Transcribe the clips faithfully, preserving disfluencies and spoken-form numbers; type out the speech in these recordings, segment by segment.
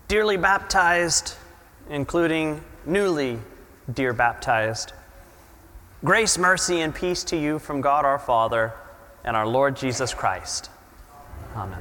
dearly baptized, including newly dear baptized, grace, mercy, and peace to you from God our Father and our Lord Jesus Christ. Amen.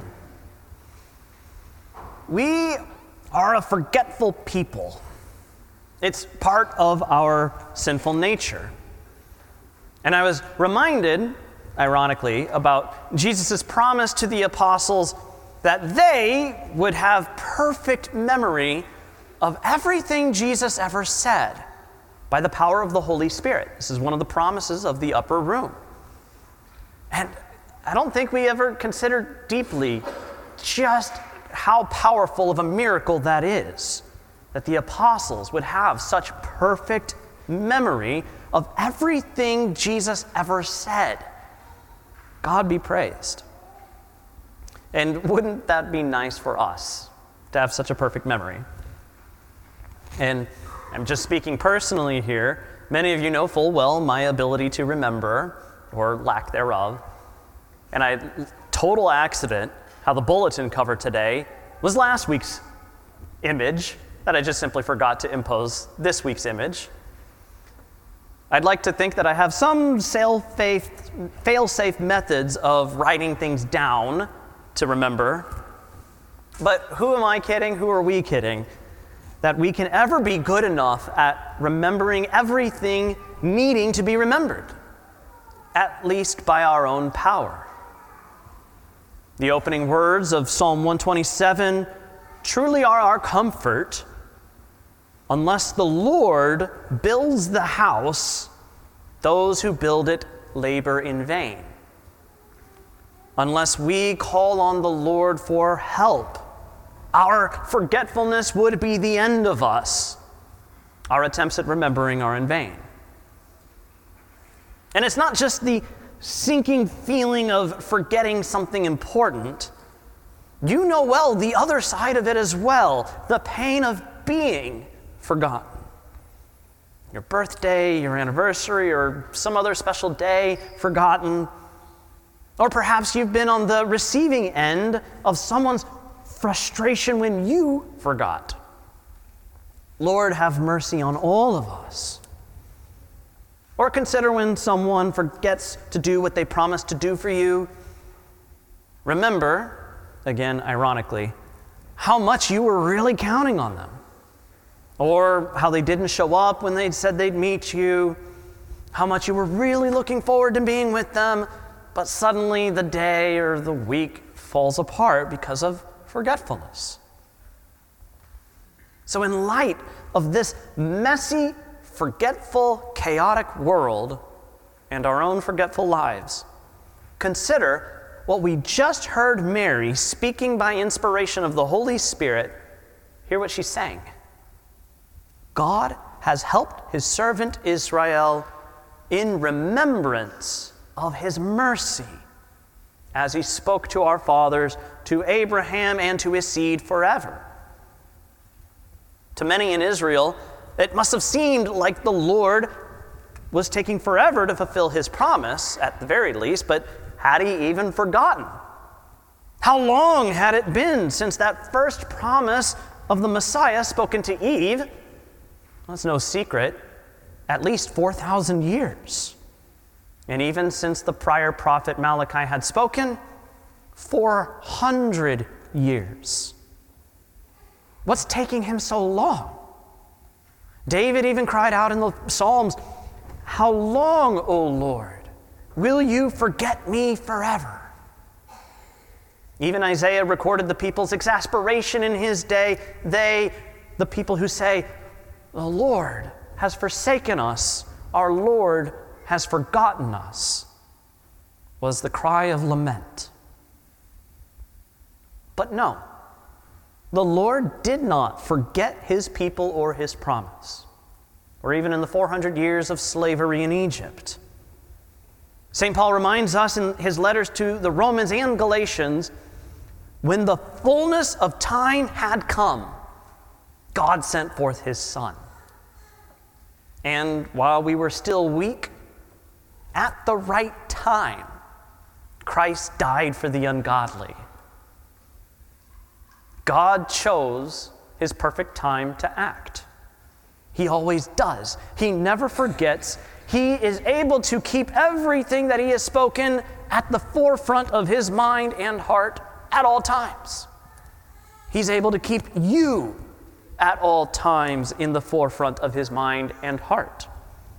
We are a forgetful people. It's part of our sinful nature. And I was reminded, ironically, about Jesus' promise to the apostles that they would have perfect memory of everything Jesus ever said by the power of the Holy Spirit. This is one of the promises of the upper room. And I don't think we ever considered deeply just how powerful of a miracle that is, that the apostles would have such perfect memory of everything Jesus ever said. God be praised. And wouldn't that be nice for us to have such a perfect memory? And I'm just speaking personally here. Many of you know full well my ability to remember, or lack thereof. And I, total accident, how the bulletin cover today was last week's image that I just simply forgot to impose this week's image. I'd like to think that I have some fail-safe methods of writing things down to remember. But who am I kidding? Who are we kidding? That we can ever be good enough at remembering everything needing to be remembered, at least by our own power. The opening words of Psalm one twenty-seven truly are our comfort. Unless the Lord builds the house, those who build it labor in vain. Unless we call on the Lord for help, our forgetfulness would be the end of us. Our attempts at remembering are in vain. And it's not just the sinking feeling of forgetting something important. You know well the other side of it as well, the pain of being forgotten. Your birthday, your anniversary, or some other special day forgotten. Or perhaps you've been on the receiving end of someone's frustration when you forgot. Lord, have mercy on all of us. Or consider when someone forgets to do what they promised to do for you. Remember, again, ironically, how much you were really counting on them. Or how they didn't show up when they said they'd meet you. How much you were really looking forward to being with them, but suddenly the day or the week falls apart because of forgetfulness. So in light of this messy, forgetful, chaotic world and our own forgetful lives, consider what we just heard Mary, speaking by inspiration of the Holy Spirit, hear what she's saying. God has helped his servant Israel in remembrance of his mercy, as he spoke to our fathers, to Abraham, and to his seed forever. To many in Israel, it must have seemed like the Lord was taking forever to fulfill his promise, at the very least, but had he even forgotten? How long had it been since that first promise of the Messiah spoken to Eve? Well, it's no secret, at least four thousand years. And even since the prior prophet Malachi had spoken, four hundred years. What's taking him so long? David even cried out in the Psalms, "How long, O Lord, will you forget me forever?" Even Isaiah recorded the people's exasperation in his day. They, the people who say, "The Lord has forsaken us, our Lord has forgotten us," was the cry of lament. But no, the Lord did not forget his people or his promise, or even in the four hundred years of slavery in Egypt. Saint Paul reminds us in his letters to the Romans and Galatians, when the fullness of time had come, God sent forth his Son. And while we were still weak, at the right time, Christ died for the ungodly. God chose his perfect time to act. He always does. He never forgets. He is able to keep everything that he has spoken at the forefront of his mind and heart at all times. He's able to keep you at all times in the forefront of his mind and heart.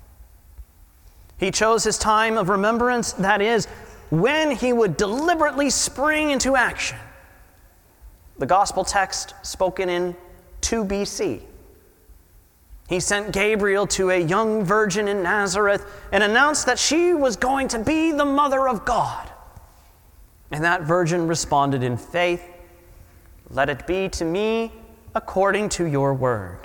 He chose his time of remembrance, that is, when he would deliberately spring into action. The gospel text spoken in two B C. He sent Gabriel to a young virgin in Nazareth and announced that she was going to be the mother of God. And that virgin responded in faith, "Let it be to me according to your word."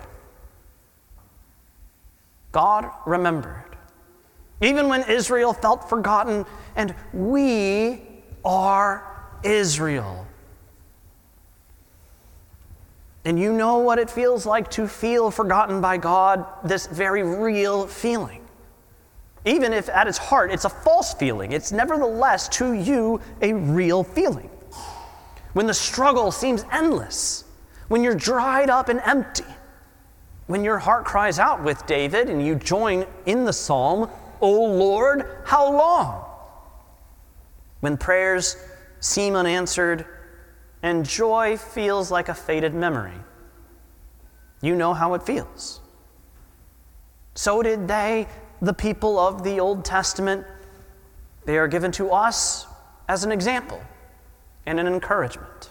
God remembered, even when Israel felt forgotten, and we are Israel. And you know what it feels like to feel forgotten by God, this very real feeling. Even if at its heart it's a false feeling, it's nevertheless to you a real feeling. When the struggle seems endless, when you're dried up and empty, when your heart cries out with David and you join in the psalm, "O Lord, how long?" When prayers seem unanswered and joy feels like a faded memory, you know how it feels. So did they, the people of the Old Testament. They are given to us as an example and an encouragement.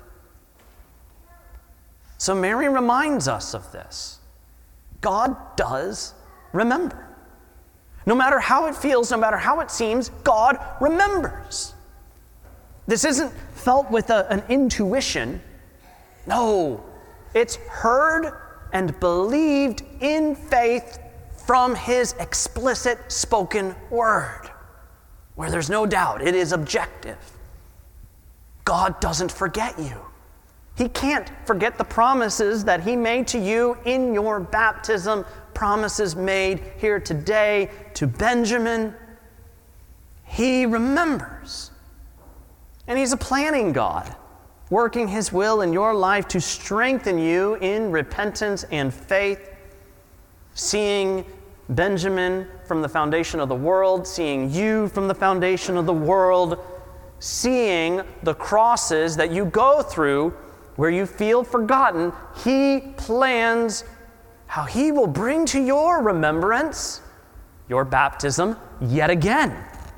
So Mary reminds us of this. God does remember. No matter how it feels, no matter how it seems, God remembers. This isn't felt with a, an intuition. No, it's heard and believed in faith from his explicit spoken word, where there's no doubt, it is objective. God doesn't forget you. He can't forget the promises that he made to you in your baptism, promises made here today to Benjamin. He remembers. And he's a planning God, working his will in your life to strengthen you in repentance and faith, seeing Benjamin from the foundation of the world, seeing you from the foundation of the world, seeing the crosses that you go through where you feel forgotten. He plans how he will bring to your remembrance your baptism yet again.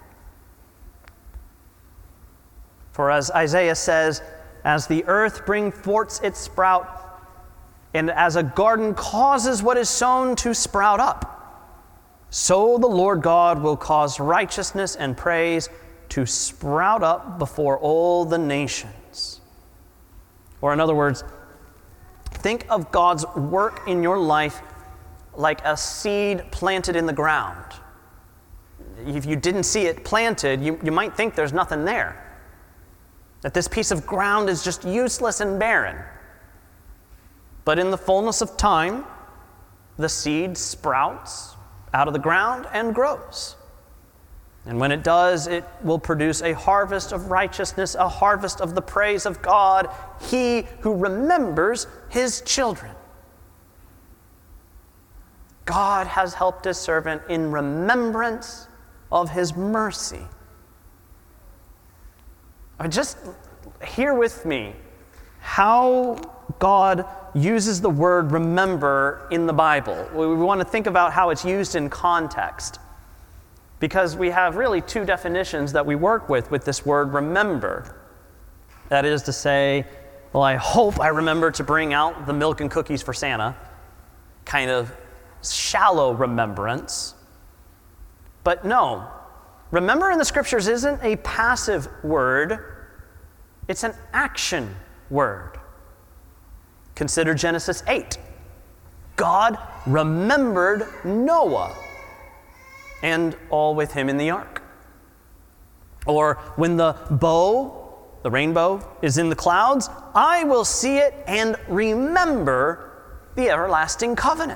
For as Isaiah says, "As the earth brings forth its sprout, and as a garden causes what is sown to sprout up, so the Lord God will cause righteousness and praise to sprout up before all the nations." Or in other words, think of God's work in your life like a seed planted in the ground. If you didn't see it planted, you, you might think there's nothing there, that this piece of ground is just useless and barren. But in the fullness of time, the seed sprouts out of the ground and grows. And when it does, it will produce a harvest of righteousness, a harvest of the praise of God, he who remembers his children. God has helped his servant in remembrance of his mercy. I mean, just hear with me how God uses the word remember in the Bible. We want to think about how it's used in context, because we have really two definitions that we work with with this word remember. That is to say, well, I hope I remember to bring out the milk and cookies for Santa. Kind of shallow remembrance. But no, remember in the scriptures isn't a passive word, it's an action word. Consider Genesis eight. God remembered Noah and all with him in the ark. Or when the bow, the rainbow, is in the clouds, I will see it and remember the everlasting covenant.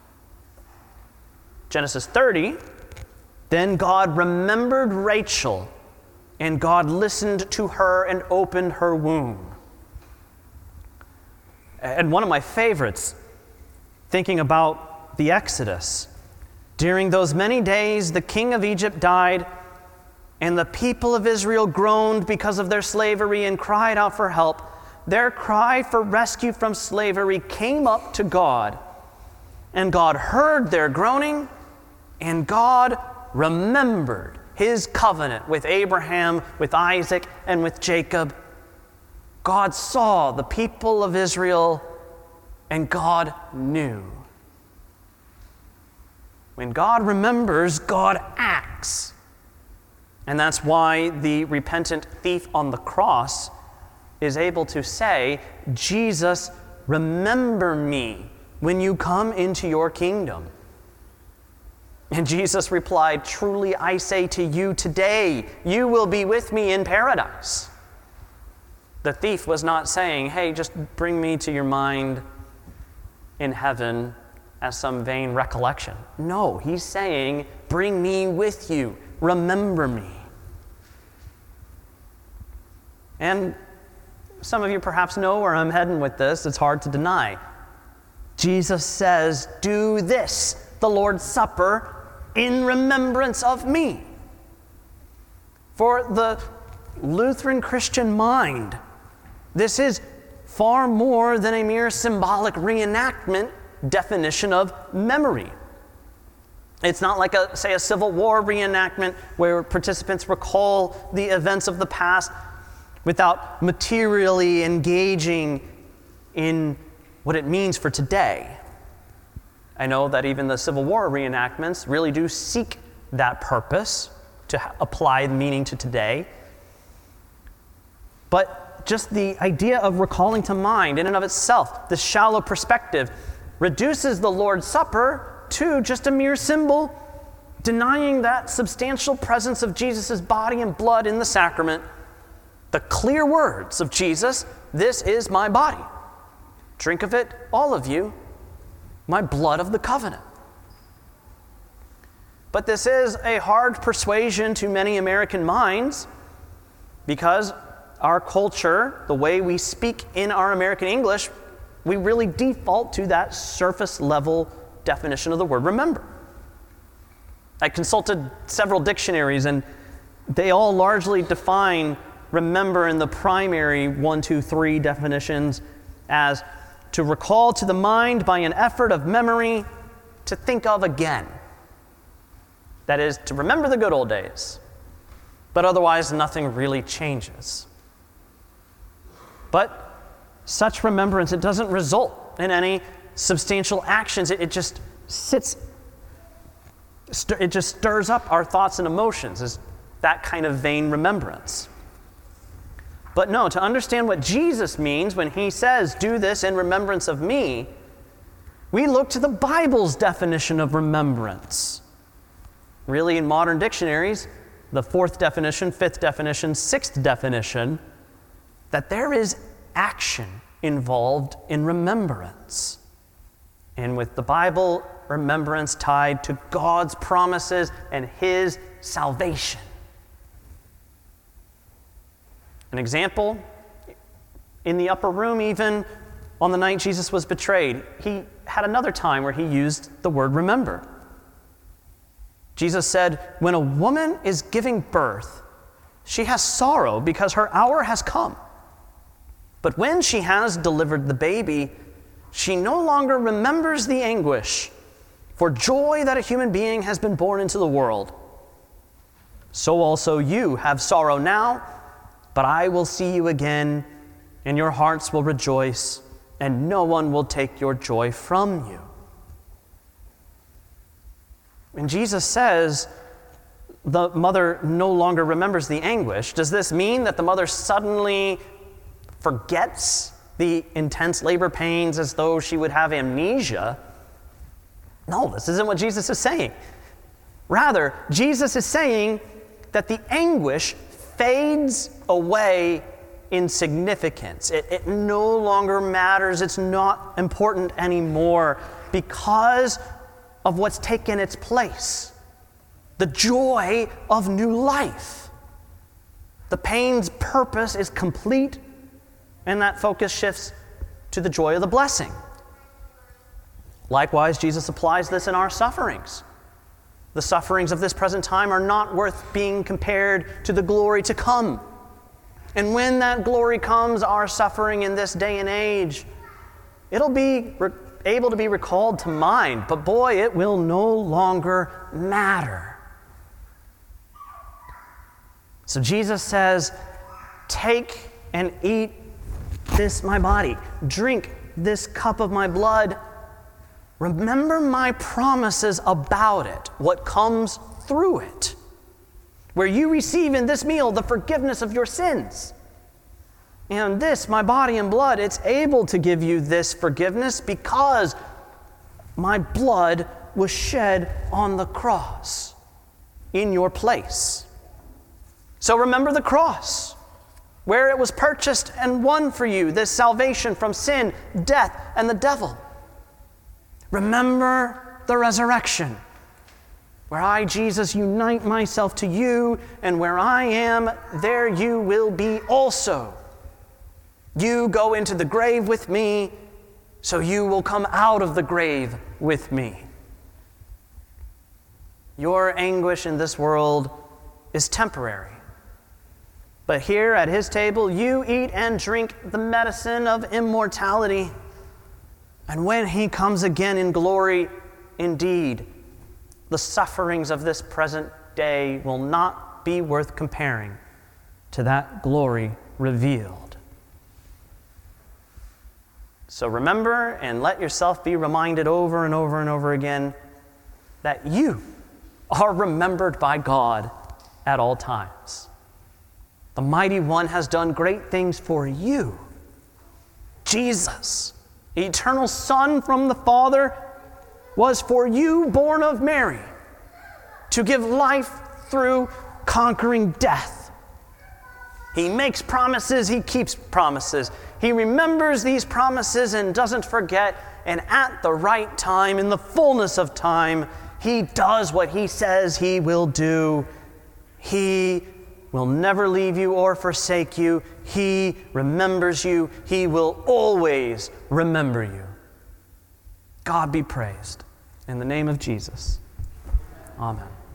Genesis thirty, then God remembered Rachel, and God listened to her and opened her womb. And one of my favorites, thinking about the Exodus. During those many days, the king of Egypt died, and the people of Israel groaned because of their slavery and cried out for help. Their cry for rescue from slavery came up to God, and God heard their groaning, and God remembered his covenant with Abraham, with Isaac, and with Jacob. God saw the people of Israel, and God knew. When God remembers, God acts. And that's why the repentant thief on the cross is able to say, Jesus, remember me when you come into your kingdom. And Jesus replied, truly I say to you, today you will be with me in paradise. The thief was not saying, hey, just bring me to your mind in heaven as some vain recollection. No, he's saying, bring me with you. Remember me. And some of you perhaps know where I'm heading with this. It's hard to deny. Jesus says, do this, the Lord's Supper, in remembrance of me. For the Lutheran Christian mind, this is far more than a mere symbolic reenactment definition of memory. It's not like, a, say, a Civil War reenactment where participants recall the events of the past without materially engaging in what it means for today. I know that even the Civil War reenactments really do seek that purpose, to ha- apply the meaning to today. But just the idea of recalling to mind in and of itself, this shallow perspective, reduces the Lord's Supper to just a mere symbol, denying that substantial presence of Jesus' body and blood in the sacrament. The clear words of Jesus, this is my body. Drink of it, all of you, my blood of the covenant. But this is a hard persuasion to many American minds because our culture, the way we speak in our American English, we really default to that surface level definition of the word remember. I consulted several dictionaries and they all largely define remember in the primary one, two, three definitions as to recall to the mind by an effort of memory, to think of again. That is, to remember the good old days. But otherwise, nothing really changes. But such remembrance, it doesn't result in any substantial actions. It, it just sits, stir, it just stirs up our thoughts and emotions, is that kind of vain remembrance. But no, to understand what Jesus means when he says, do this in remembrance of me, we look to the Bible's definition of remembrance. Really, in modern dictionaries, the fourth definition, fifth definition, sixth definition, that there is action involved in remembrance. And with the Bible, remembrance tied to God's promises and his salvation. An example, in the upper room, even on the night Jesus was betrayed, he had another time where he used the word remember. Jesus said, when a woman is giving birth, she has sorrow because her hour has come. But when she has delivered the baby, she no longer remembers the anguish for joy that a human being has been born into the world. So also you have sorrow now, but I will see you again, and your hearts will rejoice, and no one will take your joy from you. When Jesus says the mother no longer remembers the anguish, does this mean that the mother suddenly forgets the intense labor pains as though she would have amnesia? No, this isn't what Jesus is saying. Rather, Jesus is saying that the anguish fades away in significance. It, it no longer matters. It's not important anymore because of what's taken its place. The joy of new life. The pain's purpose is complete, and that focus shifts to to the joy of the blessing. Likewise, Jesus applies this in our sufferings. The sufferings of this present time are not worth being compared to the glory to come. And when that glory comes, our suffering in this day and age, it'll be re- able to be recalled to mind, but boy, it will no longer matter. So Jesus says, take and eat this my body, drink this cup of my blood. Remember my promises about it, what comes through it, where you receive in this meal the forgiveness of your sins. And this, my body and blood, it's able to give you this forgiveness because my blood was shed on the cross in your place. So remember the cross, where it was purchased and won for you, this salvation from sin, death, and the devil. Remember the resurrection, where I, Jesus, unite myself to you, and where I am, there you will be also. You go into the grave with me, so you will come out of the grave with me. Your anguish in this world is temporary. But here at his table, you eat and drink the medicine of immortality. And when he comes again in glory, indeed, the sufferings of this present day will not be worth comparing to that glory revealed. So remember and let yourself be reminded over and over and over again that you are remembered by God at all times. The Mighty One has done great things for you. Jesus, eternal Son from the Father, was for you born of Mary to give life through conquering death. He makes promises, he keeps promises. He remembers these promises and doesn't forget, and at the right time, in the fullness of time, he does what he says he will do. He will never leave you or forsake you. He remembers you. He will always remember you. God be praised. In the name of Jesus, amen.